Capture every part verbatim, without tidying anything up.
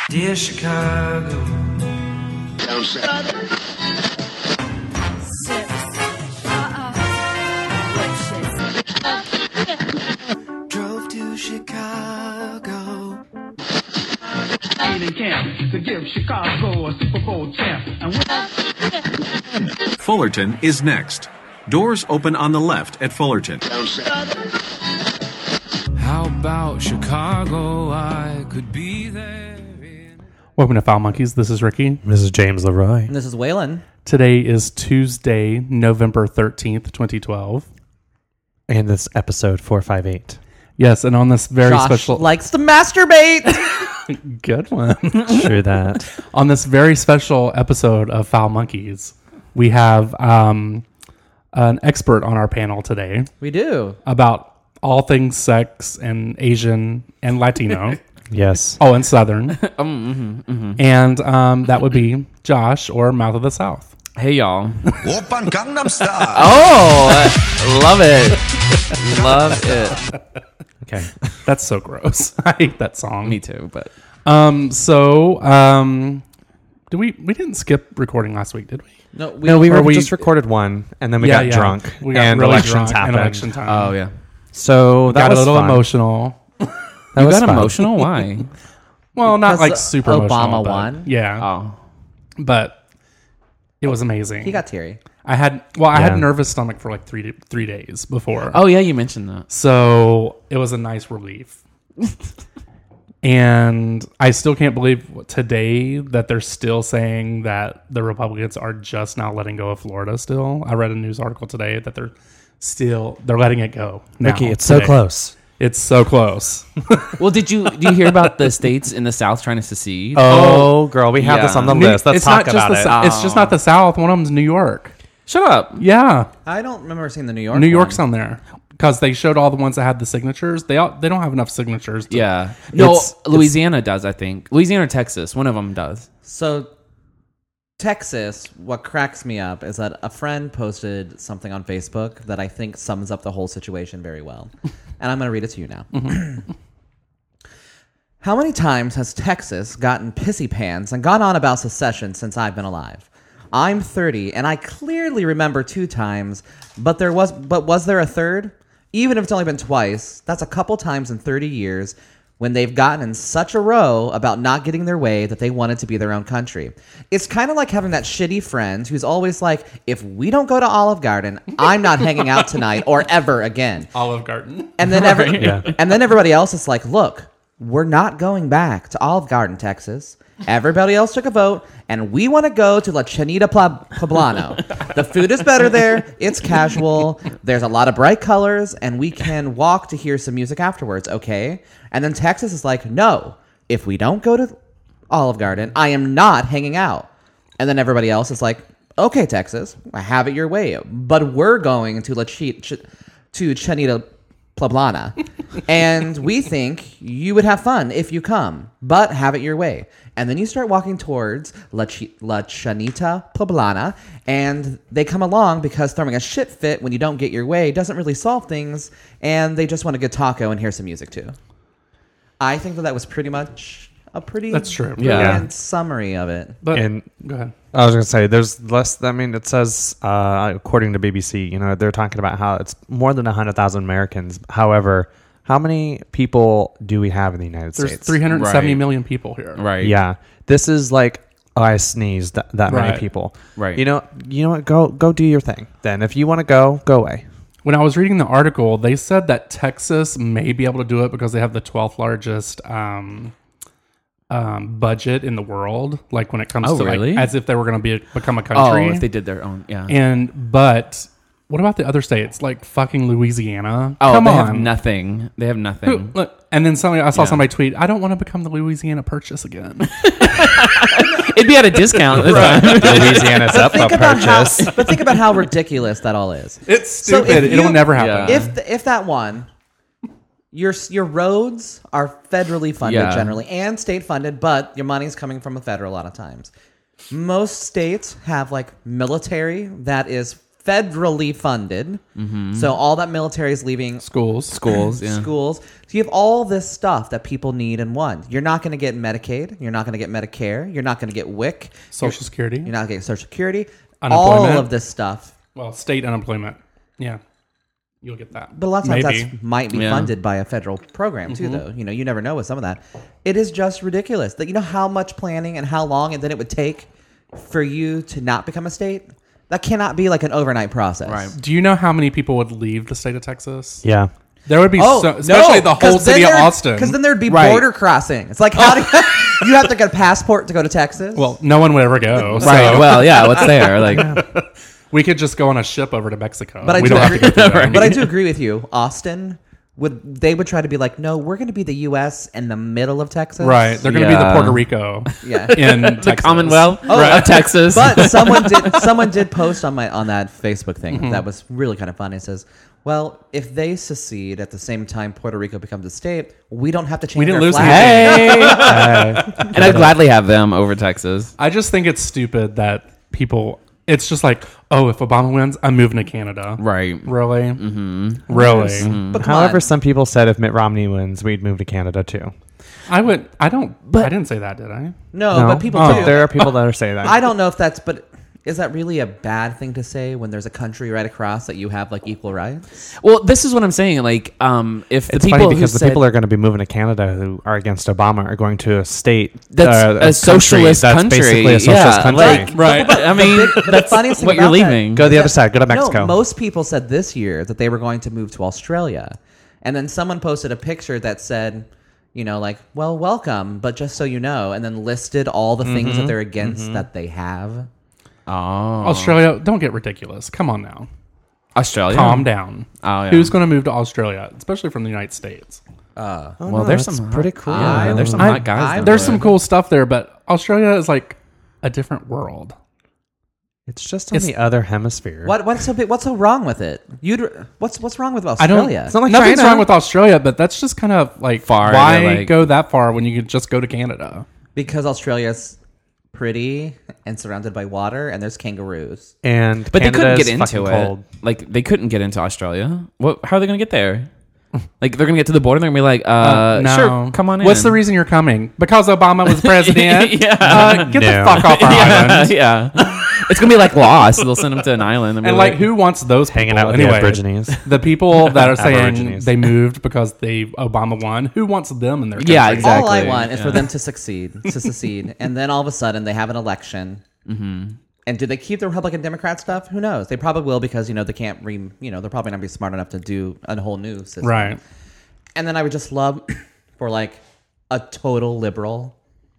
Dear Chicago. Drove to Chicago. In camp to give Chicago a Super Bowl champ. And Fullerton is next. Doors open on the left at Fullerton. How about Chicago? I could be there. In... Welcome to Foul Monkeys. This is Ricky. This is James Leroy. And this is Waylon. Today is Tuesday, November thirteenth, twenty twelve. And this episode four fifty-eight. Yes, and on this very Josh special... likes to masturbate. Good one. True that. On this very special episode of Foul Monkeys, we have um, an expert on our panel today We do. about all things sex and Asian and Latino. Yes. Oh, and Southern. mm-hmm, mm-hmm. And um, that would be Josh, or Mouth of the South. Hey, y'all. Open Gangnam Style. Oh, love it. Love it. Okay. That's so gross. I hate that song. Me too, but... Um. So, um, did we we didn't skip recording last week, did we? No, we, No, we Or were we- just recorded one, and then we Yeah, got yeah. drunk, We got and really elections drunk and happened. election time. Oh, yeah. So that got was a little fun. emotional. That You was got fun. emotional? Why? Well, not Because like super Obama emotional. but- won? Yeah, Oh. but it was amazing. he got teary. I had well, I Yeah. had nervous stomach for like three three days before. Oh, yeah, you mentioned that. So it was a nice relief. And I still can't believe today that they're still saying that the Republicans are just now letting go of Florida still. I read a news article today that they're still they're letting it go. Now, Ricky, it's so today. close. It's so close. Well, did you do you hear about the states in the South trying to secede? Oh, girl, we have Yeah. this on the New- list. Let's it's talk not just about the it. Sou- It's just not the South. One of them's New York. Shut up. Yeah, I don't remember seeing the New York New York's one. on there because they showed all the ones that had the signatures. They all, they don't have enough signatures. To, Yeah. No, It's- Louisiana does, I think. Louisiana or Texas. One of them does. So, Texas, what cracks me up is that a friend posted something on Facebook that I think sums up the whole situation very well. And I'm going to read it to you now. How many times has Texas gotten pissy pants and gone on about secession since I've been alive? I'm thirty, and I clearly remember two times, but there was but was there a third? Even if it's only been twice, that's a couple times in thirty years when they've gotten in such a row about not getting their way that they wanted to be their own country. It's kind of like having that shitty friend who's always like, if we don't go to Olive Garden, I'm not hanging out tonight or ever again. Olive Garden. And then every, Yeah. and then everybody else is like, look, we're not going back to Olive Garden, Texas. Everybody else took a vote, and we want to go to La Chinita Pla- Poblano. The food is better there. It's casual. There's a lot of bright colors, and we can walk to hear some music afterwards, okay? And then Texas is like, no, if we don't go to Olive Garden, I am not hanging out. And then everybody else is like, okay, Texas, have it your way. But we're going to La Chi- Ch- to Chinita Poblana, and we think you would have fun if you come, but have it your way. And then you start walking towards La, Ch- La Chinita Poblana, and they come along because throwing a shit fit when you don't get your way doesn't really solve things, and they just want a good taco and hear some music too. I think that that was pretty much a pretty That's true. Yeah. brilliant summary of it. But And go ahead. I was going to say, there's less. I mean, it says, uh, according to B B C, you know, they're talking about how it's more than one hundred thousand Americans. However, how many people do we have in the United There's States? three hundred seventy Right. million people here. Right. Yeah. This is like, oh, I sneezed, that, that Right. many people. Right. You know, you know what? Go, go do your thing. Then if you want to go, go away. When I was reading the article, they said that Texas may be able to do it because they have the twelfth largest um, um, budget in the world. Like when it comes Oh, to really? like, as if they were going to be a, become a Oh, country. if they did their own, yeah. and but what about the other states like fucking Louisiana? oh, Come they on. have nothing. They have Who- nothing. look, and then somebody I saw Yeah. somebody tweet, I don't want to become the Louisiana Purchase again. It'd be at a discount this time. Louisiana's up Think for about how, purchase. but think about how ridiculous that all is. It's So stupid. if It'll you- never happen. Yeah. If the, if that won, your your roads are federally funded Yeah. generally and state funded, but your money's coming from the federal a lot of times. Most states have like military that is federally funded. So all that military is leaving Schools. Schools, yeah. schools. So you have all this stuff that people need and want. You're not going to get Medicaid. You're not going to get Medicare. You're not going to get W I C. Social Security. You're not getting Social Security. Unemployment. All of this stuff. Well, state unemployment. Yeah. You'll get that. But a lot of times Maybe. that might be Yeah. funded by a federal program too, though. You know, you never know with some of that. It is just ridiculous that you know how much planning and how long and then it would take for you to not become a state. That cannot be like an overnight process. Right. Do you know how many people would leave the state of Texas? Yeah. There would be Oh, so, especially the whole city of Austin. Because then there'd be Right. border crossing. It's like how do you, you have to get a passport to go to Texas? well, no one would ever go. So Right. Well, yeah. What's there? Like, we could just go on a ship over to Mexico. but I we do don't have to agree, go through that. but I do agree with you. Austin would they would try to be like, no, we're going to be the U S in the middle of Texas. Right. They're going to be Yeah. the Puerto Rico Yeah. in the Texas. Commonwealth Oh, of Texas. But someone did someone did post on my on that Facebook thing Mm-hmm. that was really kind of funny. It says, "Well, if they secede at the same time Puerto Rico becomes a state, we don't have to change We didn't our lose flag." anything. hey. and I'd gladly have them over Texas. I just think it's stupid that people. It's just like, oh, if Obama wins, I'm moving to Canada. Right. Really? Mm-hmm. Really? But come However, on. some people said if Mitt Romney wins, we'd move to Canada too. I would. I don't. But- I didn't say that, did I? no, but people Oh. do. There are people that are saying that. I don't know if that's, but is that really a bad thing to say when there's a country right across that you have like equal rights? Well, this is what I'm saying. Like, um, if the It's people funny because who the people said, are going to be moving to Canada who are against Obama are going to a state That's uh, a country socialist that's country. basically a socialist Yeah, country. like- Right. I mean, But the that's funniest thing what you're about that- leaving. go to the other side. Go to Mexico. No, most people said this year that they were going to move to Australia. And then someone posted a picture that said, you know, like, well, welcome, but just so you know, and then listed all the things that they're against that they have. Oh, Australia, don't get ridiculous. Come on now. Australia. Calm down. Oh, yeah. Who's going to move to Australia, especially from the United States? Oh, Well, no, there's that's some pretty hot- cool. Yeah, there's some I- hot guys. I- down There's there. some cool stuff there, but Australia is like a different world. It's just on It's- the other hemisphere. What what's so big, what's so wrong with it? You'd what's what's wrong with I Australia? don't. It's not like nothing's China. wrong with Australia, but that's just kind of like Far, Why yeah, like- go that far when you could just go to Canada? Because Australia's pretty and surrounded by water, and there's kangaroos. And But they couldn't Canada's get into fucking it. cold. Like they couldn't get into Australia. What? How are they going to get there? Like they're going to get to the border and they're going to be like, uh, Uh, no. sure, come on in. What's the reason you're coming? Because Obama was president? Yeah. Uh, get No. the fuck off our yeah, island. yeah. It's going to be like Lost. They'll send them to an island and, be And like, who wants those people? Hanging out with anyway, the Aborigines. The people that are saying Aborigines. they moved because they Obama won. Who wants them in their country? Yeah, exactly. All I want is Yeah. for them to succeed, to secede, and then all of a sudden they have an election. Mm-hmm. And do they keep the Republican Democrat stuff? Who knows? They probably will because you know they can't re. You know they're probably not be smart enough to do a whole new system. Right. And then I would just love for like a total liberal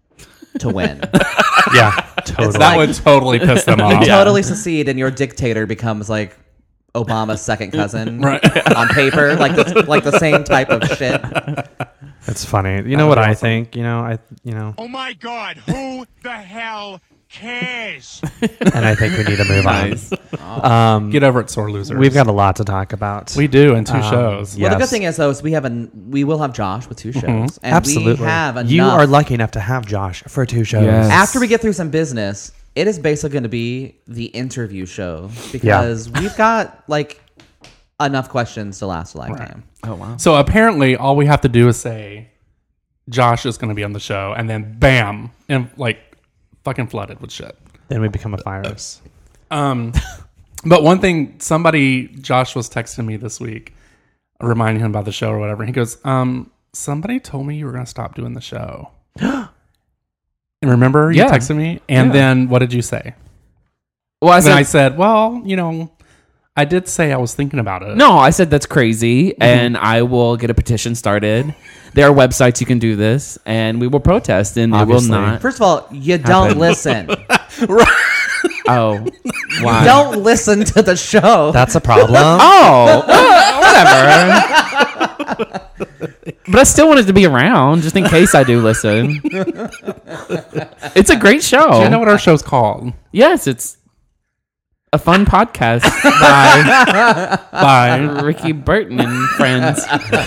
to win. Yeah, totally. That would totally piss them You off. totally secede, and your dictator becomes like Obama's second cousin Right. on paper, like the, like the same type of shit. It's funny. You know what I think? You know, I you know, Oh my God, who the hell cares? and I think we need to move Nice. on. Um, Get over it, sore losers. we've got a lot to talk about. we do in two Um, shows. yeah. Well, the good Yes. thing is though, is we have a we will have Josh with two shows, and Absolutely. we have enough. You are lucky enough to have Josh for two shows. Yes. After we get through some business, it is basically going to be the interview show because we've got like enough questions to last a lifetime. Oh wow. So apparently, all we have to do is say Josh is going to be on the show, and then bam, and like fucking flooded with shit. Then we become a virus. Um, but one thing, somebody, Josh was texting me this week, reminding him about the show or whatever. He goes, um, somebody told me you were going to stop doing the show. And remember, you Yeah. texted me, and Yeah. then what did you say? Well, I And then said I said, well, you know, I did say I was thinking about it. no. I said that's crazy, and I will get a petition started. There are websites you can do this, and we will protest, and Obviously. it will not. First of all, you don't Happen. listen. Oh, why? Don't listen to the show. That's a problem. Oh, uh, whatever. But I still wanted to be around just in case I do listen. It's a great show. Do you know what our show's called? Yes, it's a fun podcast by Bye. Ricky Burton and friends.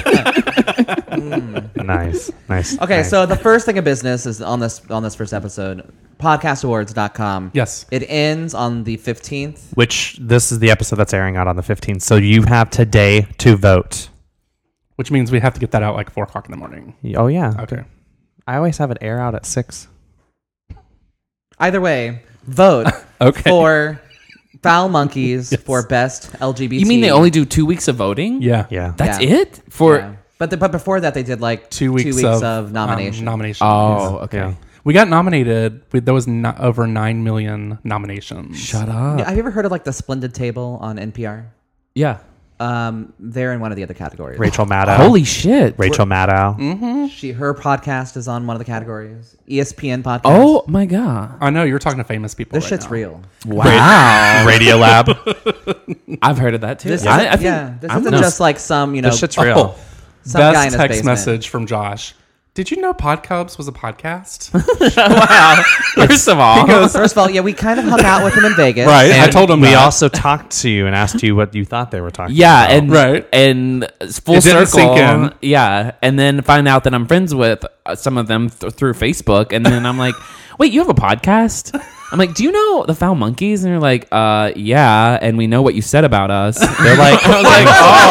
Nice, nice. Okay, nice. so the first thing of business is on this on this first episode, podcast awards dot com. Yes. It ends on the fifteenth. which this is the episode that's airing out on the fifteenth. So you have today to vote. Which means we have to get that out like four o'clock in the morning. Oh yeah. Okay. I always have it air out at six. Either way, vote Okay. for Foul Monkeys for best L G B T. You mean they only do two weeks of voting? Yeah. Yeah. That's Yeah. it? For Yeah. But the, but before that they did like Two weeks, of, um, nomination. nominations. Oh, okay. Yeah. We got nominated. We, there was no, over nine million nominations. Shut up. Yeah, have you ever heard of like the Splendid Table on N P R? Yeah. Um, they're in one of the other categories. Rachel Maddow. Holy shit. Rachel Maddow. She her podcast is on one of the categories. E S P N podcast. Oh my god. I know you're talking to famous people. this right shit's now. real. Wow. Radio Lab. I've heard of that too. This I, isn't, I think yeah, this I'm isn't gonna- just like some you know This shit's real. Oh, some guy in best his text basement. message from Josh. Did you know Podcubs was a podcast? Wow. First of all, First of all, yeah, we kind of hung out with him in Vegas. Right. I And told him we that. also talked to you and asked you what you thought they were talking yeah, about. and Right. and full It didn't circle, sink in. yeah, and then find out that I'm friends with uh, some of them th- through Facebook, and then I'm like, wait, you have a podcast? I'm like, do you know the Foul Monkeys? And they're like, uh, yeah, and we know what you said about us. They're like, I was like,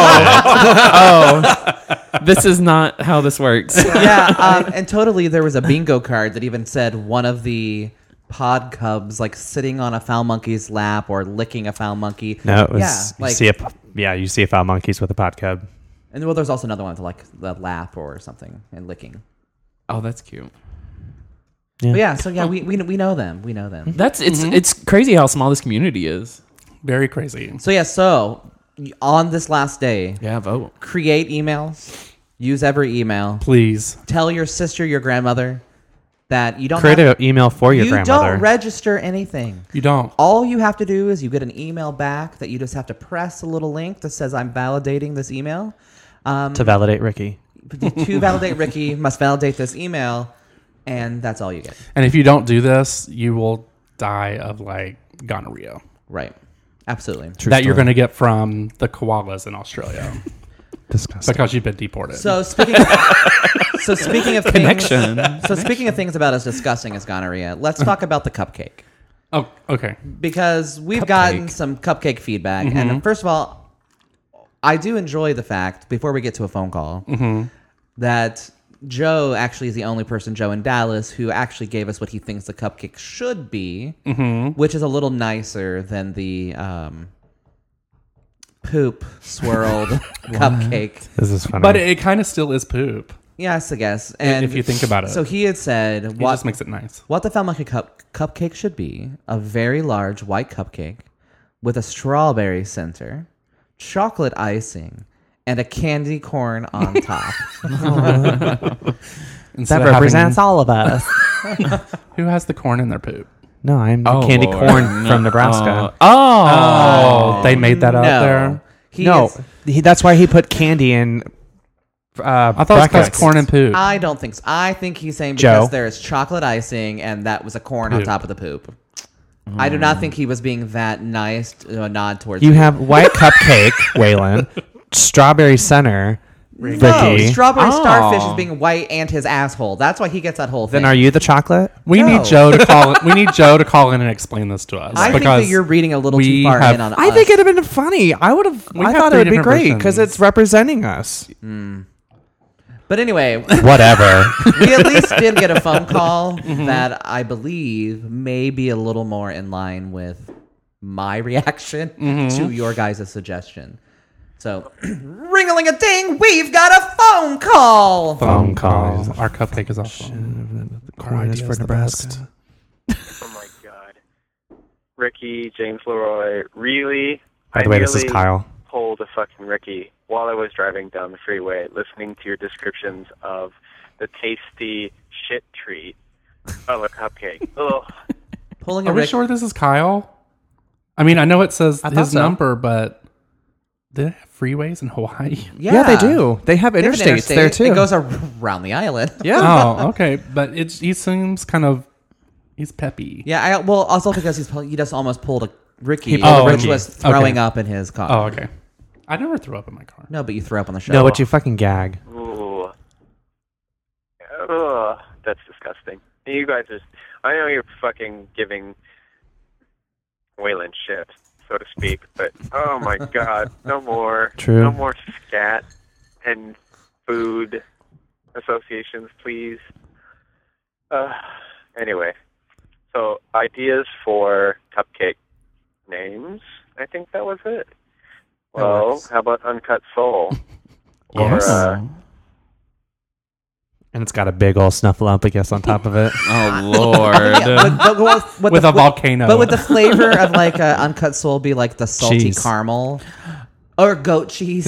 oh, oh, this is not how this works. yeah, um, and totally there was a bingo card that even said one of the pod cubs like sitting on a Foul Monkey's lap or licking a Foul Monkey. No, it was, yeah, you like, see a, yeah, you see a Foul Monkeys with a pod cub. and well, there's also another one with like the lap or something and licking. Oh, that's cute. But yeah, so yeah, we, we we know them. We know them. That's it's it's crazy how small this community is. Very crazy. So yeah, so on this last day, Yeah, vote. create emails, use every email, Please. tell your sister, your grandmother that you don't Create have, an email for your you grandmother. don't register anything. You don't. All you have to do is you get an email back that you just have to press a little link that says I'm validating this email. Um, to validate Ricky. to validate Ricky must validate this email, and that's all you get. And if you don't do this, you will die of like gonorrhea. Right. Absolutely. that you're going to get from the koalas in Australia Disgusting. because you've been deported. So speaking of, so speaking of Connection. things, so speaking of things about as disgusting as gonorrhea, let's talk about the cupcake. oh, okay. Because we've Cupcake. gotten some cupcake feedback. Mm-hmm. And first of all, I do enjoy the fact, before we get to a phone call, Mm-hmm. that Joe actually is the only person, Joe in Dallas, who actually gave us what he thinks the cupcake should be, Mm-hmm. which is a little nicer than the um, poop swirled cupcake. This is funny. But it, it kind of still is poop. Yes, I guess. And if you think about it. So he had said, It what, just makes it nice. what the Foul Monkey cup, cupcake should be a very large white cupcake with a strawberry center, chocolate icing, and a candy corn on top. Instead that of represents having- all of us. who has the corn in their poop. No, I'm Oh, candy Lord. corn No. from Nebraska. Oh. Oh, they made that up no. there. He no, is- he, that's why he put candy in. Uh, I thought it was because breakfast. corn and poop. I don't think so. I think he's saying because Joe? there is chocolate icing and that was a corn on Poop. top of the poop. I do not think he was being that nice to a nod towards You have white cupcake, Waylon, strawberry center, no, Ricky. strawberry Oh. starfish is being white and his asshole. That's why he gets that whole thing. Then are you the chocolate? we No. need Joe to call. We need Joe to call in and explain this to us. I think because that you're reading a little we too far have- in on I us. think it'd have been funny. I would have. We I have thought it three would be different great because versions. it's representing us. But anyway, Whatever. we at least did get a phone call Mm-hmm. that I believe may be a little more in line with my reaction Mm-hmm. to your guys' suggestion. So, ring-a-ling-a-ding, we've got a phone call. Phone call. Our cupcake is awesome. Corn is for Nebraska. Oh my god. Ricky, James Leroy, really? By the way, this is nearly Kyle. pulled a fucking Ricky while I was driving down the freeway listening to your descriptions of the tasty shit treat of a cupcake. Ugh. Pulling Are a we Rick. sure this is Kyle? I mean, I know it says I thought his so. number, but do they have freeways in Hawaii? Yeah. they do. They have They have an interstates there interstate. too. It goes around the island. yeah. Oh, okay. But it's he seems kind of he's peppy. Yeah, I, well, also because he's pull- he just almost pulled a Ricky. Oh, Rich okay. was throwing Okay. up in his car. Oh, okay. I never threw up in my car. No, but you threw up on the show. No, but you fucking gag. Ooh. Ugh, that's disgusting. You guys are. I know you're fucking giving Waylon shit, so to speak, but oh my god, no more. True. No more scat and food associations, please. Uh, anyway, so ideas for cupcake names. I think that was it. That Well, works. how about Uncut Soul? Yes. Or, uh, And it's got a big old snuffleupagus on top of it. Oh Lord. Yeah, but, but with, with With the a fla- volcano. But with the flavor of like uh, uncut soul, be like the salty Cheese. caramel or goat cheese.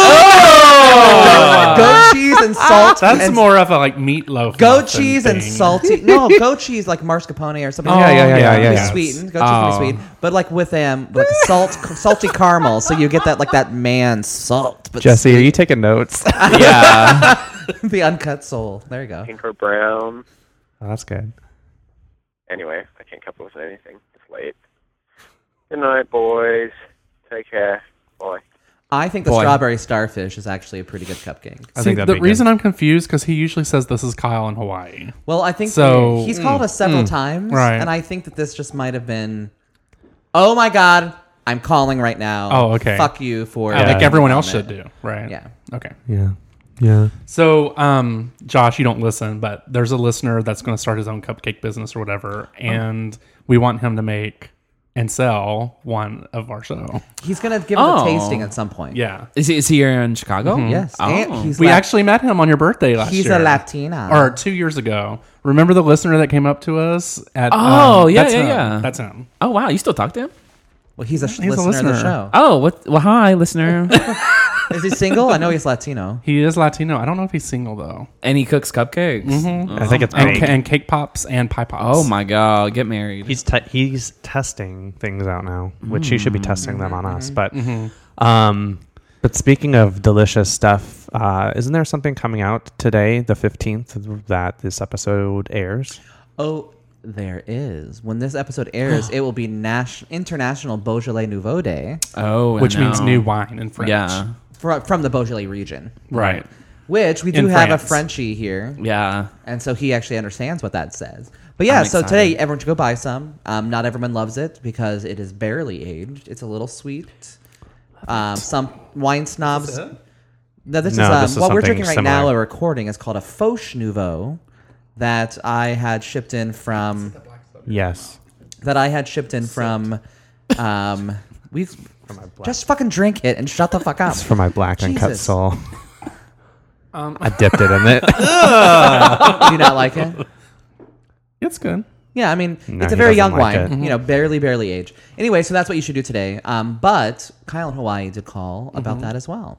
Oh! Goat cheese and salt. That's and more of a like meatloaf. goat muffin cheese and thing. salty. No, goat cheese like mascarpone or something. Oh, Yeah, yeah, yeah, yeah, Be yeah, yeah. sweetened. Goat cheese can Oh. be sweet, but like with um like salt, salty caramel. So you get that like that man salt. But Jesse, are sweet. you taking notes? Yeah. the uncut soul? There you go. pink or brown. Oh, that's good. Anyway, I can't come up with anything. It's late. Good night, boys. Take care. Boy. I think the Boy. strawberry starfish is actually a pretty good cupcake. I See, think that'd the be reason good. I'm confused because he usually says this is Kyle in Hawaii. Well, I think So- he's called us several times, right. and I think that this just might have been. Oh my God! I'm calling right now. Oh, okay. Fuck you for Uh, like making everyone a else should comment. do, right? Yeah. Okay. Yeah. Yeah. So, um, Josh, you don't listen, but there's a listener that's going to start his own cupcake business or whatever, and we want him to make and sell one of our show. He's gonna give Oh. us a tasting at some point. Yeah. Is he, is he here in Chicago? Yes. Oh. And he's We Lat- actually met him on your birthday last he's year. a Latina. Or two years ago. Remember the listener that came up to us at Oh, um, yeah, that's yeah, him. yeah. That's him. Oh wow, you still talk to him? well, he's a sh- He's a listener, of the listener. show. Oh, what? Well, hi, listener. Is he single? I know he's Latino. He is Latino. I don't know if he's single though. And he cooks cupcakes. I think it's And, big. ca- and cake pops and pie pops. Oh my god, get married. He's te- he's testing things out now, which he should be testing them on us. But Mm-hmm. um, but speaking of delicious stuff, uh, isn't there something coming out today, the fifteenth, that this episode airs? Oh, there is. When this episode airs, it will be Nash- International Beaujolais Nouveau Day oh, I Which means know. new wine in French. Yeah, fr- from the Beaujolais region. Right. Which we do In have a France. Frenchie here. yeah. And so he actually understands what that says. But yeah, I'm so excited. today everyone should go buy some. Um, not everyone loves it because it is barely aged. It's a little sweet. Um, some wine snobs. No, this No, is, um, this is what we're something drinking right now. similar. A recording is called a Fauche Nouveau that I had shipped in from. Yes. That I had shipped in from. Um, we just fucking drink it and shut the fuck up. It's for my black uncut Jesus. soul. I dipped it in it. Do you not like it? It's good. Yeah, I mean, No, it's a he very doesn't young like wine. it. You know, barely, barely aged. Anyway, so that's what you should do today. Um, but Kyle in Hawaii did call about that as well.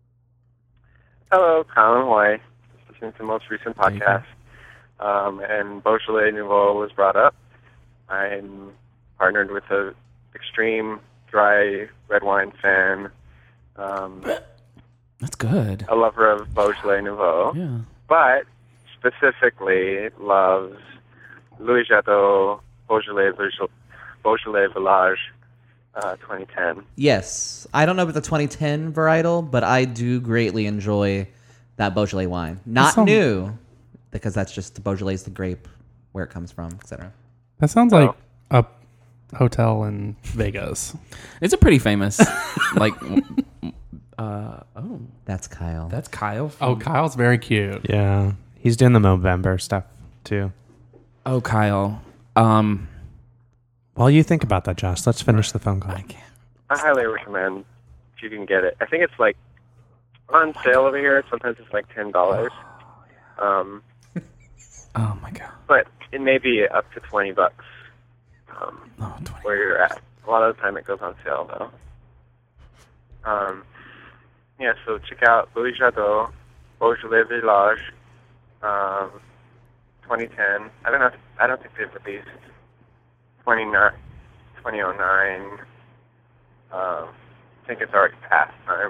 Hello, Colin Hawaii. Listening to the most recent podcast. Um, and Beaujolais Nouveau was brought up. I'm partnered with a extreme dry red wine fan, um, That's good. a lover of Beaujolais Nouveau, Yeah. but specifically loves Louis Jadot Beaujolais, Virgil- Beaujolais Village uh, twenty ten. Yes, I don't know about the twenty ten varietal, but I do greatly enjoy that Beaujolais wine. Not Some- new, because that's just the Beaujolais is the grape, where it comes from, et cetera. That sounds like a hotel in Vegas. It's a pretty famous, like, uh, oh, That's Kyle. that's Kyle. Oh, From, Kyle's very cute. Yeah. He's doing the Movember stuff too. oh, Kyle. Um, While you think about that, Josh, let's finish the phone call. I highly recommend if you can get it. I think it's like on sale over here. Sometimes it's like ten dollars. Um, oh my god. but it may be up to twenty bucks um, Oh, twenty. where you're at. A lot of the time it goes on sale though. Um, yeah, so check out Louis Jadot, Beaujolais Village, um, twenty ten. I don't know. If, I don't think they've released twenty-nine, twenty oh nine. Um, I think it's already past time.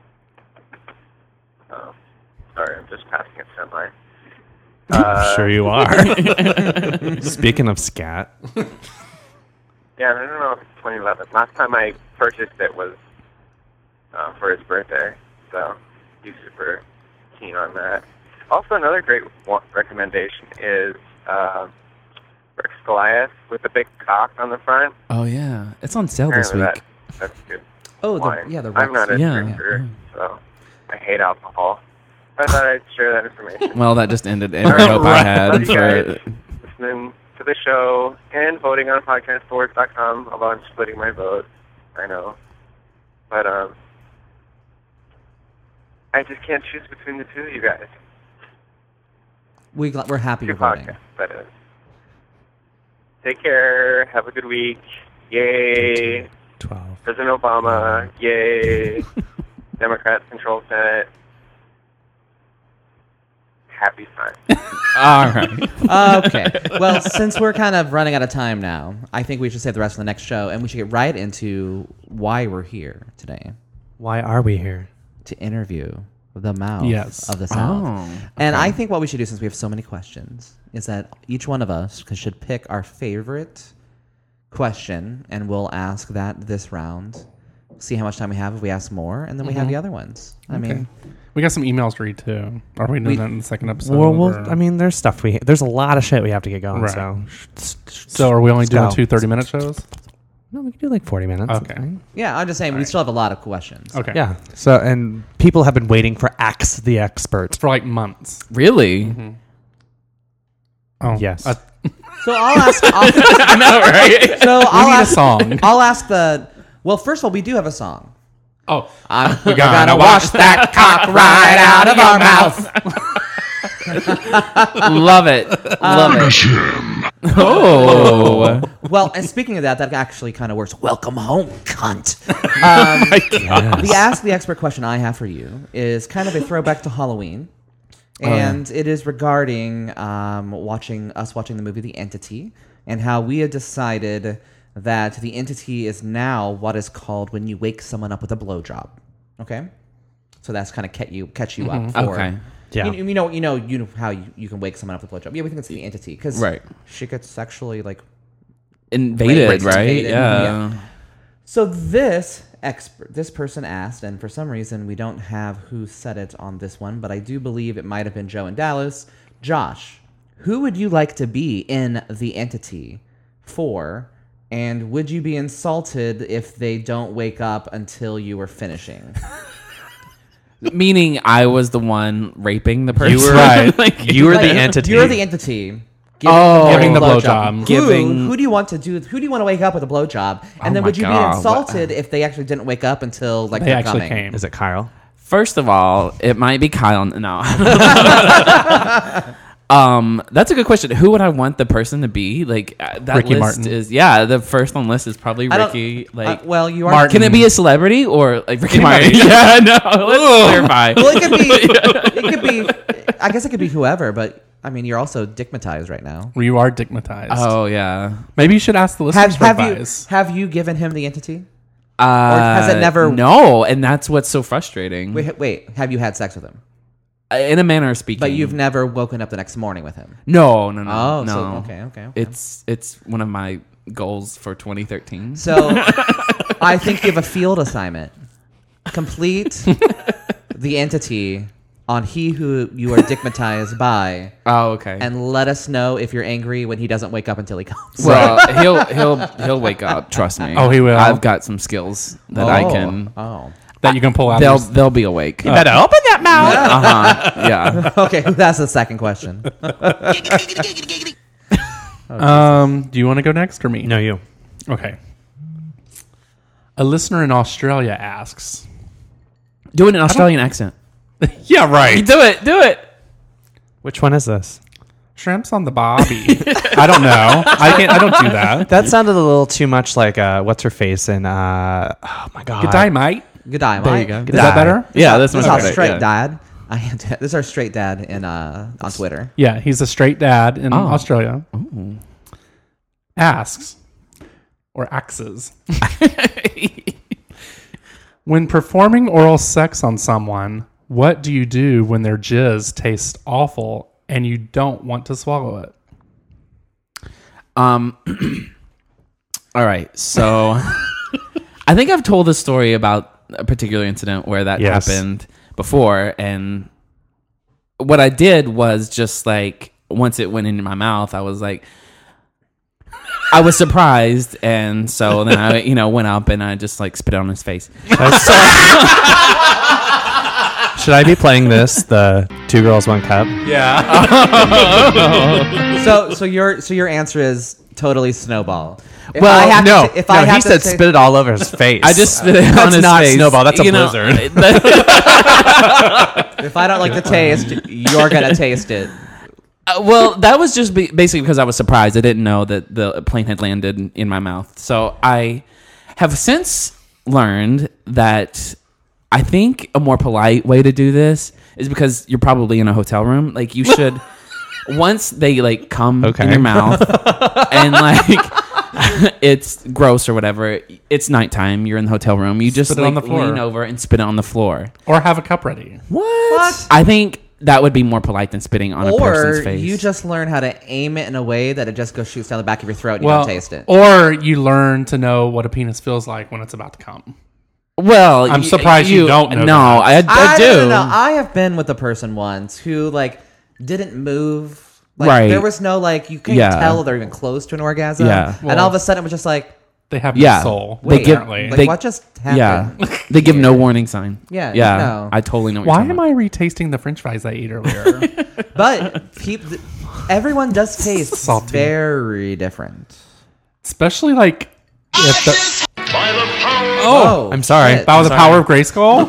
Oh, sorry, I'm just passing a semi. Uh, sure you are. Speaking of scat. Yeah, I don't know if it's twenty eleven. Last time I purchased it was uh, for his birthday, so he's super keen on that. Also, another great wa- recommendation is uh, Rex Goliath with the big cock on the front. Oh yeah, it's on sale this Apparently week. That, that's good. Oh, the, wine. yeah, the I'm Rex. not a Yeah. drinker, so I hate alcohol. I thought I'd share that information. Well, that just ended every hope I had Love you for. guys. Listening to the show and voting on podcast awards dot com, although I'm splitting my vote. I know. But um, I just can't choose between the two of you guys. We gl- we're happy Two you're voting. podcasts, that is. Take care. Have a good week. Yay. twelve. President Obama. Yay. Democrats control Senate. Happy time. All right. Okay. Well, since we're kind of running out of time now, I think we should save the rest for the next show, and we should get right into why we're here today. Why are we here? To interview the mouth Yes. of the South. Oh, And I think what we should do, since we have so many questions, is that each one of us should pick our favorite question, and we'll ask that this round. See how much time we have if we ask more, and then we have the other ones. I mean, We got some emails to read too. Are we doing We- that in the second episode? Well, well, or- I mean, there's stuff we there's a lot of shit we have to get going. Right. So, so are we only let's doing go. two thirty minute shows? No, we can do like forty minutes. Okay. Right? yeah, I'm just saying we still have a lot of questions. Okay. Yeah. So, and people have been waiting for Axe the Expert. For like months. really? Oh, Yes. uh, So I'll ask. I'll, I know, right? so I'll need a ask, song. I'll ask the. Well, first of all, we do have a song. oh, I'm we gonna wash that cock right out of our mouth. Love it. Love it. Oh. Well, and speaking of that, that actually kind of works. Welcome home, cunt. Um, the Ask the Expert question I have for you is kind of a throwback to Halloween. And it is regarding um, watching us watching the movie The Entity, and how we have decided that the entity is now what is called when you wake someone up with a blowjob. Okay, so that's kind of catch you catch you up. For, Okay. Yeah. You, you know, you know, you know how you, you can wake someone up with a blowjob. Yeah, we think it's the entity because Right. she gets sexually like. Invaded, Rape- right? invaded, Yeah. yeah. So this expert, this person asked, and for some reason we don't have who said it on this one, but I do believe it might have been Joe in Dallas. Josh, who would you like to be in the entity for? And would you be insulted if they don't wake up until you were finishing? Meaning I was the one raping the person. You were Right. Like, You were Like, the entity. You're the entity. Oh. Giving the blowjob. blowjob. Who, Giving- who do you want to do? Who do you want to wake up with a blowjob? And Oh then my would you God, be insulted if they actually didn't wake up until like they they're actually coming? came. Is it Kyle? First of all, it might be Kyle. No. um, that's a good question. Who would I want the person to be? Like uh, that Ricky list Martin. is yeah. The first on the list is probably I don't- Ricky. Uh, Like, well, you are. Martin. can it be a celebrity or like Ricky Martin? Anybody. Yeah, no. Let's clarify. Well, it could be. It could be. I guess it could be whoever, but I mean, you're also digmatized right now. You are digmatized. Oh yeah. Maybe you should ask the Have listeners for have you advice. have you given him the entity? Uh, has it never- No, and that's what's so frustrating. Wait, wait. Have you had sex with him? Uh, In a manner of speaking, But you've never woken up the next morning with him. no, no, no, Oh, no. so, okay, okay, okay. It's it's one of my goals for twenty thirteen. So I think you have a field assignment. Complete the entity on he who you are digmatized by, Oh, okay. and let us know if you're angry when he doesn't wake up until he comes. well, he'll he'll he'll wake up. Trust me. Oh, he will? I've got some skills that I Oh, can. Oh. That you can pull out. They'll of they'll be awake. Better open that mouth. Uh huh. Yeah. Okay, that's the second question. Um, do you want to go next or me? No, you. Okay. A listener in Australia asks. Do an Australian accent. Yeah, right. Do it. Do it. Which one is this? Shrimps on the bobby. I don't know. I can't. I don't do that. That sounded a little too much like uh, what's her face in uh, oh my god. Good day, mate. Good day, There mate. you go. Is that better? Yeah, that's This much is our better, straight yeah. dad. I had to, this is our straight dad in uh on Twitter. Yeah, he's a straight dad in Oh. Australia. Asks or axes. When performing oral sex on someone, what do you do when their jizz tastes awful and you don't want to swallow it? Um, All right, so I think I've told this story about a particular incident where that Yes. happened before, and what I did was just like once it went into my mouth, I was like, I was surprised, and so then I, you know, went up and I just like spit it on his face. Should I be playing this? The two girls, one cup. Yeah. So, so your so your answer is totally Snowball. If Well, I have no, to, if no, I have he to said say- spit it all over his face. I just spit it That's on his not face. Snowball. That's a You know, blizzard. if I don't like the taste, you're gonna taste it. Uh, well, that was just be- basically because I was surprised. I didn't know that the plane had landed in, in my mouth. So I have since learned that I think a more polite way to do this is because you're probably in a hotel room. Like you should, once they like come Okay. in your mouth and like it's gross or whatever, it's nighttime. You're in the hotel room. You just Spit it like on the floor. lean over and spit it on the floor. Or have a cup ready. What? I think that would be more polite than spitting on a person's Or face. you just learn how to aim it in a way that it just goes shoots down the back of your throat and Well, you don't taste it. or you learn to know what a penis feels like when it's about to come. Well, I'm y- surprised you don't know No, that. I, I, I do. No, no, no. I have been with a person once who like didn't move. Like, Right. There was no like you couldn't Yeah. tell they're even close to an orgasm. Yeah. And all of a sudden it was just like, They have Yeah. no soul. They give- apparently. like They- what just happened? Yeah, they give no warning sign. Yeah, yeah. no. I totally know. What Why you're am I retasting the French fries I ate earlier? But peop- everyone does taste Salty. very different. Especially like if the, Oh, I'm sorry. shit. by the power of Grayskull.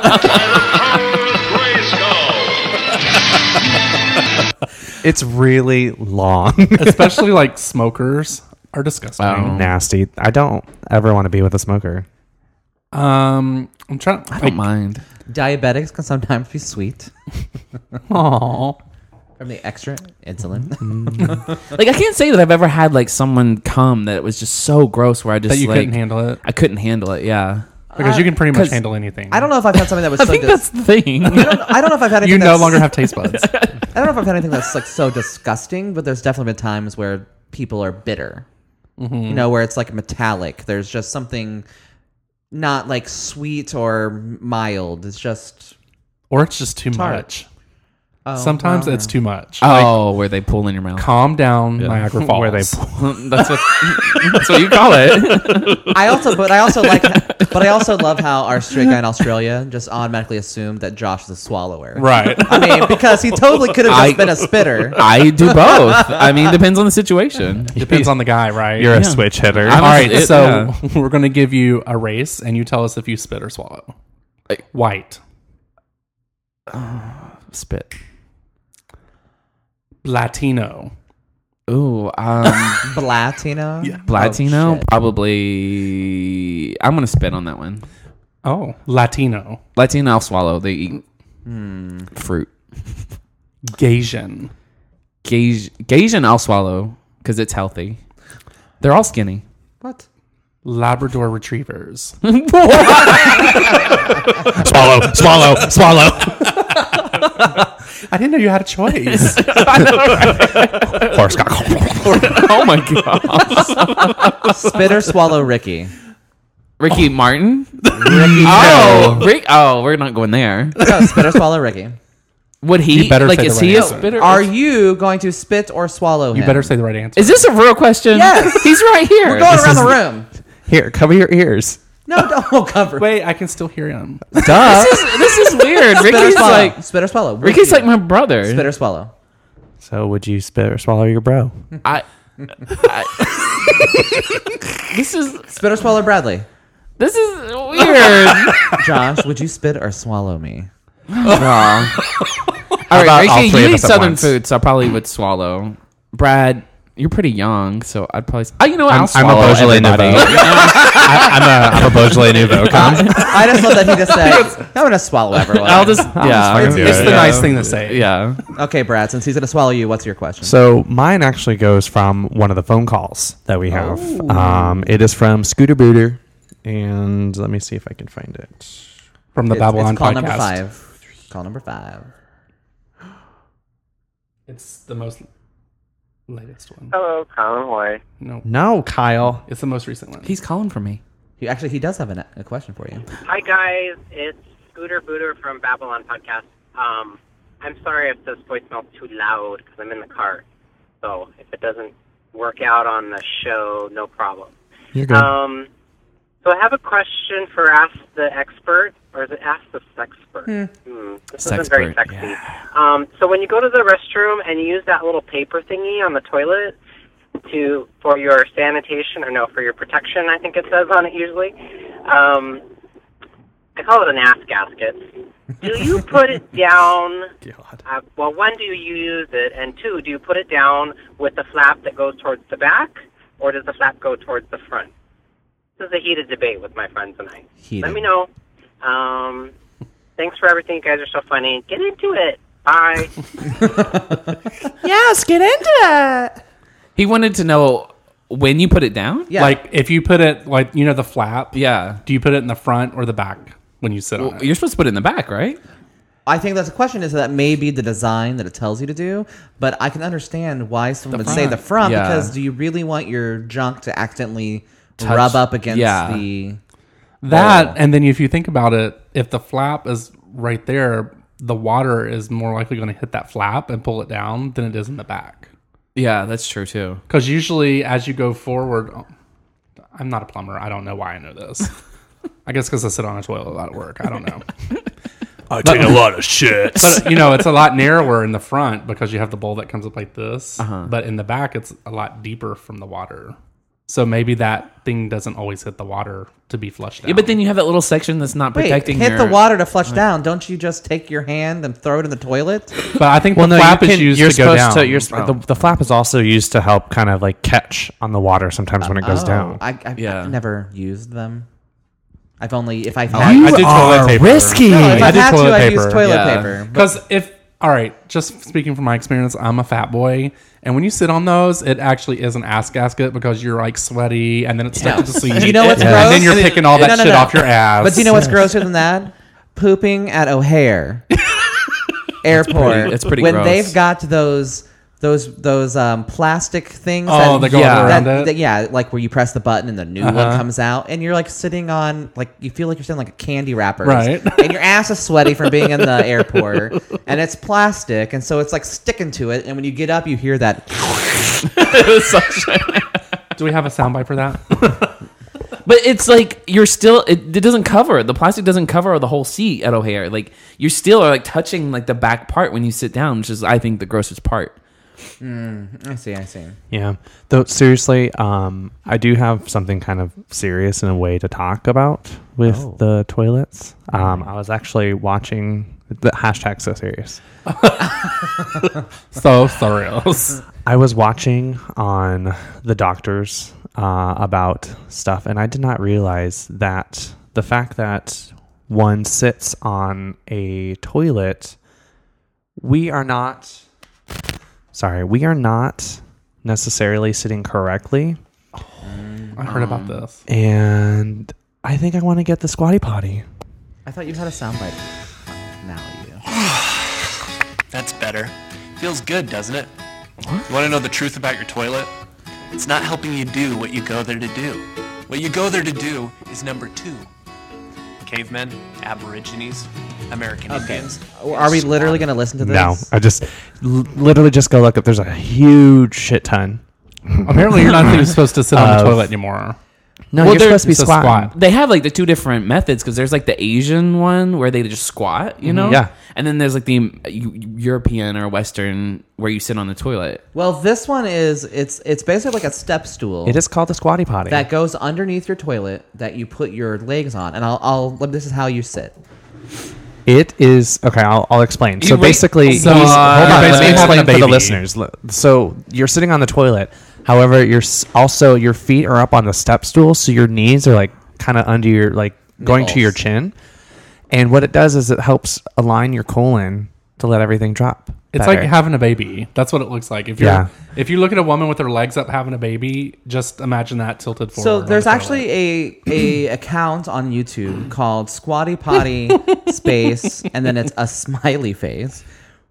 It's really long. Especially like smokers are disgusting. Wow. Nasty. I don't ever want to be with a smoker. Um, I'm trying. I don't mind. Diabetics can sometimes be sweet Aw. from the extra insulin. Like I can't say that I've ever had like someone come that it was just so gross where I just That you like couldn't handle it I couldn't handle it. Yeah, because you can pretty much 'cause handle anything. I don't know if I've had something that was I so think dis- that's the thing. I, don't, I don't know if I've had anything You no that's- longer have taste buds. I don't know if I've had anything that's like so disgusting, but there's definitely been times where people are bitter. You know, where it's like metallic. There's just something not like sweet or mild. It's just Or it's just too Tart. much. oh, Sometimes wow. it's too much. Oh, where they pull in your mouth. Calm down, Niagara Falls. Where they that's what that's what you call it. I also, but I also like, but I also love how our straight guy in Australia just automatically assumed that Josh is a swallower. Right. I mean, because he totally could have just I- been a spitter. I do both. I mean, depends on the situation. Depends on the guy, right? You're a Yeah. switch hitter. I'm All right, It- so yeah. we're going to give you a race, and you tell us if you spit or swallow. White, Spit. Latino, Ooh, um, Blatino. Yeah. Latino, Oh, shit. probably. I'm gonna spit on that one. oh, Latino, Latino, I'll swallow. They eat Hmm. fruit. Gasian, Gage, Gasian, I'll swallow because it's healthy. They're all skinny. What? Labrador Retrievers, swallow, swallow, swallow. I didn't know you had a choice. Horse cock. Oh my god, Spit or swallow, Ricky. Ricky Martin. Ricky. Oh, Rick. Oh, we're not going there. No, spit or swallow, Ricky. Would he? You better like, say the is right he a answer. spitter? Are you going to spit or swallow him? You better say the right answer. Is this a real question? Yes. He's right here. We're going This around is- the room. Here, cover your ears. No, don't cover. Wait, I can still hear him. Duh. This is this is weird. Spit or Ricky's swallow. like spit or swallow. Ricky's Ricky. like my brother. Spit or swallow. So, would you spit or swallow your bro? I, I this is Spit or swallow, Bradley. this is weird. Josh, would you spit or swallow me? Aw. All about right, all Ricky, three you of eat us at Southern once? food, so I probably would swallow. Brad, you're pretty young, so I'd probably. Oh, you know what? I'm, I'll I'm a swallow Beaujolais everybody. Nouveau. I, I'm a I'm a Beaujolais Nouveau. Come. I just love that he just said, I'm going to swallow everyone. I'll just yeah, fucking It's, do it's it, the yeah. nice thing to say. yeah. Okay, Brad, since he's going to swallow you, what's your question? So mine actually goes from one of the phone calls that we have. Um, it is from Scooter Booter, and let me see if I can find it. From the it's, Babylon it's call podcast. number five. Call number five. It's the most latest one. Hello, Colin Hoy. No, No, Kyle. it's the most recent one. He's calling for me. He, actually, he does have a, a question for you. Hi guys, it's Scooter Booter from Babylon Podcast. Um, I'm sorry if this voicemail's too loud because I'm in the car. So if it doesn't work out on the show, no problem. You're good. Um, so I have a question for Ask the Expert, or is it Ask the Sexpert? Hmm. This isn't very Sexpert, sexy. Um, so when you go to the restroom and you use that little paper thingy on the toilet to for your sanitation, or no, for your protection, I think it says on it usually. Um, I call it an ass gasket. Do you put it down? God. Uh, well, one, do you use it, and two, do you put it down with the flap that goes towards the back, or does the flap go towards the front? This is a heated debate with my friends and I. Heated. Let me know. Um, thanks for everything. You guys are so funny. Get into it. Bye. Yes, get into it. He wanted to know when you put it down. Yeah. Like if you put it like you know the flap. Yeah. Do you put it in the front or the back when you sit Well, on it? you're supposed to put it in the back, right? I think that's a question is that may be the design that it tells you to do, but I can understand why someone The would say front. the front Yeah. because do you really want your junk to accidentally Touch- rub up against yeah. the That bowl? and then if you think about it, if the flap is right there, the water is more likely going to hit that flap and pull it down than it is in the back. Yeah, that's true too. Because usually, as you go forward, I'm not a plumber. I don't know why I know this. I guess because I sit on a toilet a lot at work. I don't know. I take a lot of shit. But you know, it's a lot narrower in the front because you have the bowl that comes up like this. Uh-huh. But in the back, it's a lot deeper from the water. So maybe that thing doesn't always hit the water to be flushed out. Yeah, but then you have that little section that's not Wait, protecting. hit your, the water to flush down. Don't you just take your hand and throw it in the toilet? But I think Well, the no, flap you is can, used you're to go supposed down. to. You're, sp- the, the flap is also used to help kind of like catch on the water sometimes when it goes Oh, down. I, I've, Yeah. I've never used them. I've only if I've I, had, I do toilet paper. risky. no, if I I've do had toilet to, I've paper. used toilet Yeah. paper. But Because if, all right, just speaking from my experience, I'm a fat boy. And when you sit on those, it actually is an ass gasket because you're like sweaty and then it starts to see. Do you know what's and gross? then you're picking all that No, no, shit no. off your ass. But do you know what's grosser than that? Pooping at O'Hare Airport. pretty- it's pretty when gross. they've got those those those um, plastic things. Oh, that go Yeah. around that, it? that- yeah, like where you press the button and the new one Uh-huh. comes out, and you're like sitting on like you feel like you're sitting like a candy wrapper, Right. And your ass is sweaty from being in the airport, and it's plastic, and so it's like sticking to it. And when you get up, you hear that. Do we have a soundbite for that? But it's like you're still. It, it doesn't cover the plastic. Doesn't cover the whole seat at O'Hare. Like you still are like touching like the back part when you sit down, which is I think the grossest part. I see, I see. Yeah. Though seriously, um, I do have something kind of serious in a way to talk about with Oh. the toilets. Um, I was actually watching the hashtag so serious. So serious. I was watching on the doctors uh, about stuff, and I did not realize that the fact that one sits on a toilet, we are not. Sorry, we are not necessarily sitting correctly, I heard about this. and I think I want to get the squatty potty. I thought you had a soundbite. Now you do. That's better. Feels good, doesn't it? You want to know the truth about your toilet? It's not helping you do what you go there to do. What you go there to do is number two. Cavemen, Aborigines, American Okay. Indians. Are we literally going to listen to this? No, I just l- literally just go look up. There's a huge shit ton. Apparently, you're not even supposed to sit on the Of- toilet anymore. No, Well, you're there- supposed to be it's a squatting. squat. They have like the two different methods because there's like the Asian one where they just squat, you know, Yeah. and then there's like the um, Eu- European or Western where you sit on the toilet. Well, this one is it's it's basically like a step stool. It is called the squatty potty. that goes underneath your toilet that you put your legs on, and I'll I'll this is how you sit. It is okay. I'll, I'll explain. So You rate- basically, So, he's, uh, hold on. Let me basically having explain a for the baby. listeners. L- So you're sitting on the toilet. However, you're s- also your feet are up on the step stool, so your knees are like kind of under your like going to your Nipples. chin. And what it does is it helps align your colon to let everything drop. It's better. like having a baby. That's what it looks like. If you're Yeah. if you look at a woman with her legs up having a baby, just imagine that tilted forward. So on there's the toilet. actually a a account on YouTube called Squatty Potty Space, and then it's a smiley face,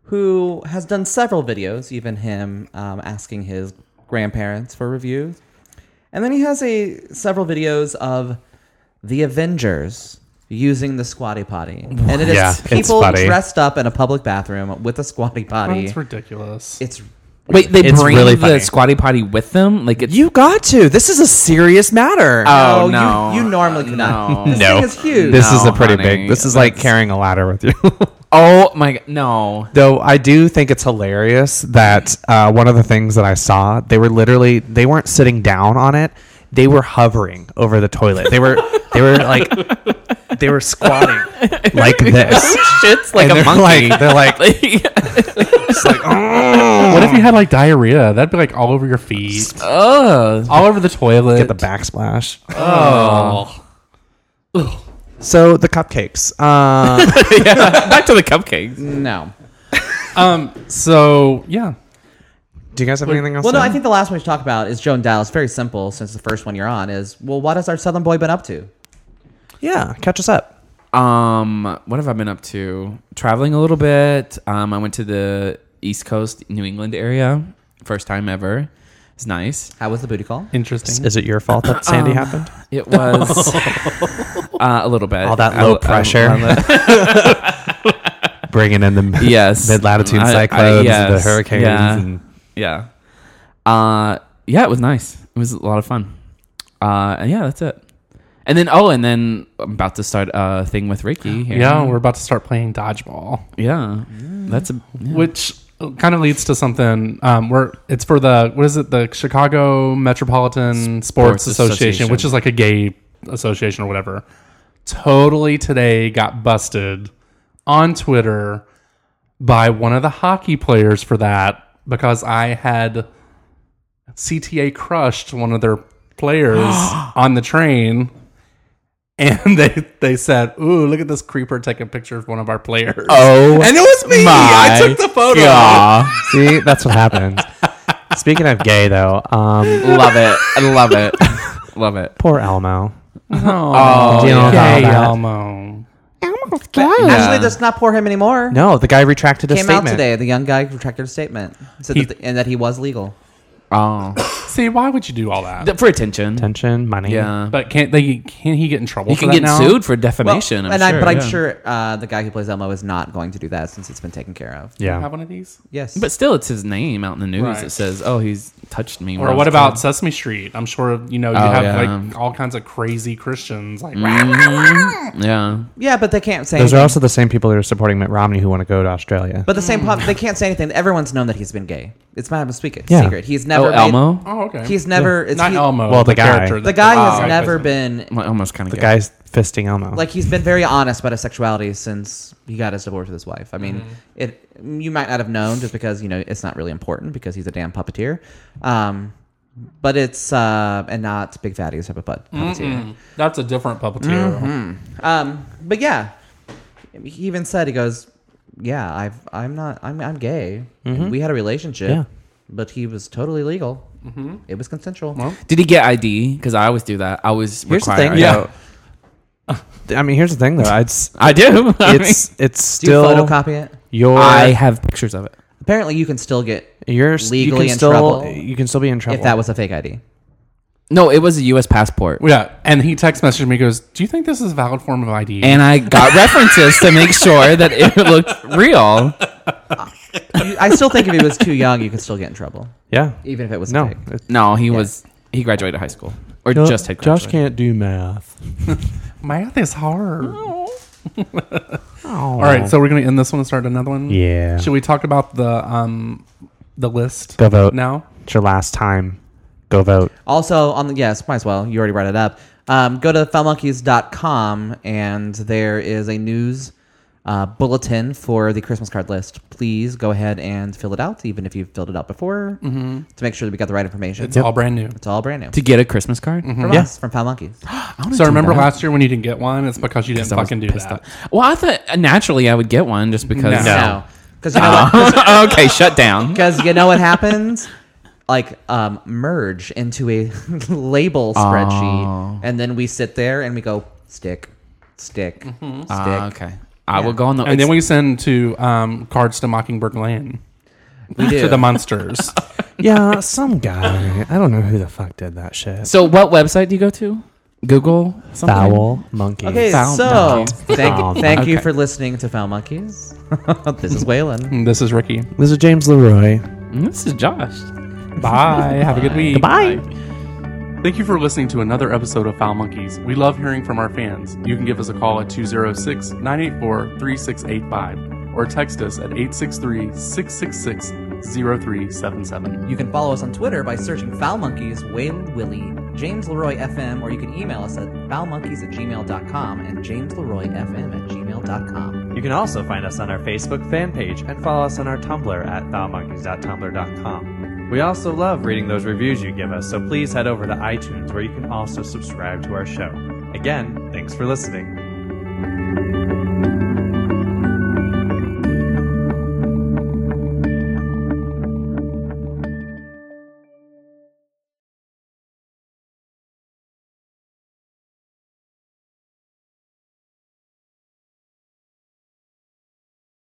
who has done several videos, even him um, asking his grandparents for reviews. And then he has a several videos of the Avengers using the squatty potty. And it is Yeah, it's people funny. dressed up in a public bathroom with a squatty potty. That's ridiculous. It's Wait, they It's bring really the funny. squatty potty with them? Like it's You got to. This is a serious matter. Oh, you- no. You, normally could not. No. This no, thing is huge. This is No, a pretty honey, big. This is like that's- carrying a ladder with you. Oh my god, no. Though I do think it's hilarious that uh, one of the things that I saw, they were literally they weren't sitting down on it; they were hovering over the toilet. They were they were like they were squatting like this. Shit's like And a they're monkey. like- they're like- it's like What if you had like diarrhea? That'd be like all over your feet, oh, all over the toilet. Get the backsplash. Oh. So the cupcakes. Uh, yeah. Back to the cupcakes. No. Um. So yeah. do you guys have anything else? Well, to no, I add? think the last one we should talk about is Joan Dallas. Very simple, since the first one you're on is, well, what has our Southern boy been up to? Yeah, catch us up. Um, what have I been up to? Traveling a little bit. Um, I went to the East Coast, New England area, first time ever. It's nice. How was the booty call? Interesting. Is it your fault that Sandy Um, happened? It was uh, a little bit. All that I- low I- pressure. I- Bringing in the yes, mid-latitude I- I- cyclones, yes, the hurricanes, yeah, and yeah, uh, yeah. It was nice. It was a lot of fun. Uh, and yeah, that's it. And then oh, and then I'm about to start a thing with Ricky. Here. Yeah, we're about to start playing dodgeball, yeah. That's a yeah. which kind of leads to something. Um, where it's for the what is it? The Chicago Metropolitan Sports, Sports Association, Association. which is like a gay association or whatever. Totally today got busted on Twitter by one of the hockey players for that because I had C T A crushed one of their players on the train. And they, they said, "Ooh, look at this creeper taking a picture of one of our players." Oh, and it was me. I took the photo. Yeah. see, that's what happens. Speaking of gay, though, um, Love it. I love it. Love it. poor Elmo. Oh, Do you know gay about that? Elmo. Actually, that's not poor him anymore. No, the guy retracted his Came statement. out today. The young guy retracted a statement, said He- that the, and that he was legal. Oh, See, why would you do all that? for attention. Attention, money. Yeah. But can't they? Can't he get in trouble? He for can that get now? sued for defamation. I'm and sure, I, but I'm yeah. sure uh, the guy who plays Elmo is not going to do that since it's been taken care of. Do you Yeah. have one of these? Yes, But still, it's his name out in the news. Right. It says, "Oh, he's touched me." when Or I was what a about kid." Sesame Street? I'm sure you know you Oh, have yeah. like all kinds of crazy Christians. Like, Mhm. Yeah. yeah, but they can't say. Those are anything. also the same people that are supporting Mitt Romney who want to go to Australia. But the same problem, they can't say anything. Everyone's known that he's been gay. It's not a secret. Yeah. Secret. He's never. Oh, made- Elmo. oh, okay. He's never. It's, Not he- Elmo. Well, the guy. character. The that- guy oh, has okay. never been Well, Elmo's kind of the guy's fisting Elmo. like he's been very honest about his sexuality since he got his divorce with his wife. I mean, it you might not have known just because you know it's not really important because he's a damn puppeteer. Um, but it's uh, and not Big Fatty's type of put- puppeteer. Mm-mm. That's a different puppeteer. Mm-hmm. Um, but yeah, he even said he goes, "Yeah, I've I'm not I'm I'm gay. And we had a relationship, Yeah. but he was totally legal. Mm-hmm. It was consensual." Did he get I D? Because I always do that. I always Here's the require thing. I D. I mean, here's the thing, though. It's I do. I it's it's Do you still photocopy it? your. I have pictures of it. Apparently, you can still get You're legally you can in still, trouble You can still be in trouble if that was a fake I D. No, it was a U S passport. Yeah, and he text messaged me. He goes, "Do you think this is a valid form of I D?" And I got references to make sure that it looked real. You- I still think if he was too young, you could still get in trouble, Yeah. even if it was No. fake. it- No, he was. He graduated high school or No, just had Josh graduated. can't do math. math is hard. All right, so we're gonna end this one and start another one. Yeah. Should we talk about the um the list? Go vote. now. It's your last time. Go vote. Also, on the yes, might as well. You already brought it up. Um, go to foul monkeys dot com and there is a news uh, bulletin for the Christmas card list. Please go ahead and fill it out, even if you've filled it out before, to make sure that we got the right information. It's all brand new. It's all brand new to get a Christmas card. from Yeah. us, from Foul Monkeys. So remember last year when you didn't get one? It's because you didn't I was fucking do pissed that. off. Well, I thought uh, naturally I would get one just because. No. No, because you know what? okay, shut down. Because you know what happens? Like um, merge into a label spreadsheet, Oh. and then we sit there and we go stick, stick, stick. Ah, okay. I will go on the. And then we send to um, cards to Mockingbird Lane. We do. To the monsters. Yeah, some guy. I don't know who the fuck did that shit. So, what website do you go to? Google something? Foul Monkeys. Okay, Foul so Monkeys. thank, Foul thank you Okay. for listening to Foul Monkeys. This is Waylon. And this is Ricky. This is James Leroy. And this is Josh. Bye. Have a good week. Goodbye. Thank you for listening to another episode of Foul Monkeys. We love hearing from our fans. You can give us a call at two oh six, nine eight four, three six eight five or text us at eight six three, six six six, zero three seven seven. You can follow us on Twitter by searching Foul Monkeys, Waylon Willie, James Leroy F M, or you can email us at foulmonkeys at gmail dot com and jamesleroyfm at gmail dot com. You can also find us on our Facebook fan page and follow us on our Tumblr at foul monkeys dot tumblr dot com. We also love reading those reviews you give us, so please head over to iTunes where you can also subscribe to our show. Again, thanks for listening.